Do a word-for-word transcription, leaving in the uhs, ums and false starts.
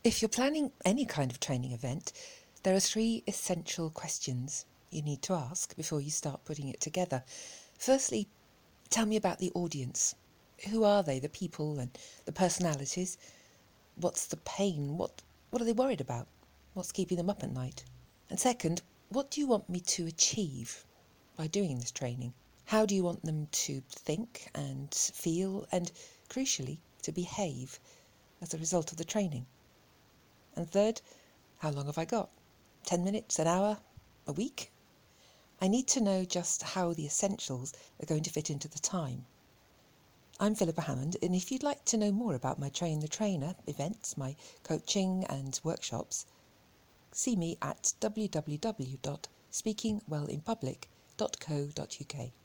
If you're planning any kind of training event, there are three essential questions you need to ask before you start putting it together. Firstly, tell me about the audience. Who are they, the people and the personalities? What's the pain? What, what are they worried about? What's keeping them up at night? And second, what do you want me to achieve by doing this training? How do you want them to think and feel and, crucially, to behave as a result of the training? And third, how long have I got? Ten minutes, an hour, a week? I need to know just how the essentials are going to fit into the time. I'm Philippa Hammond, and if you'd like to know more about my Train the Trainer events, my coaching and workshops, see me at w w w dot speaking well in public dot co dot u k.